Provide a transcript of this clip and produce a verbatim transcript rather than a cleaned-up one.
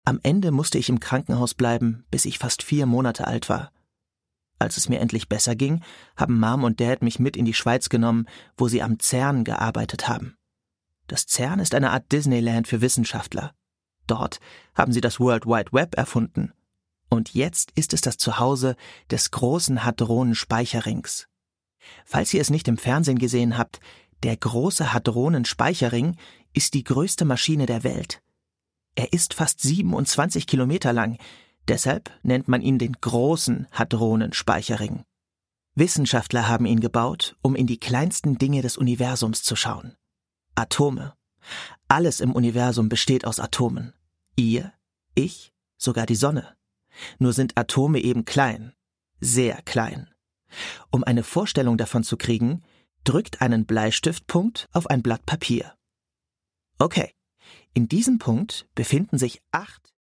Am Ende musste ich im Krankenhaus bleiben, bis ich fast vier Monate alt war. Als es mir endlich besser ging, haben Mom und Dad mich mit in die Schweiz genommen, wo sie am CERN gearbeitet haben. Das CERN ist eine Art Disneyland für Wissenschaftler. Dort haben sie das World Wide Web erfunden. Und jetzt ist es das Zuhause des großen Hadronen-Speicherrings. Falls ihr es nicht im Fernsehen gesehen habt, der große Hadronen-Speicherring ist die größte Maschine der Welt. Er ist fast siebenundzwanzig Kilometer lang, deshalb nennt man ihn den großen Hadronen-Speicherring. Wissenschaftler haben ihn gebaut, um in die kleinsten Dinge des Universums zu schauen. Atome. Alles im Universum besteht aus Atomen. Ihr, ich, sogar die Sonne. Nur sind Atome eben klein. Sehr klein. Um eine Vorstellung davon zu kriegen, drückt einen Bleistiftpunkt auf ein Blatt Papier. Okay, in diesem Punkt befinden sich acht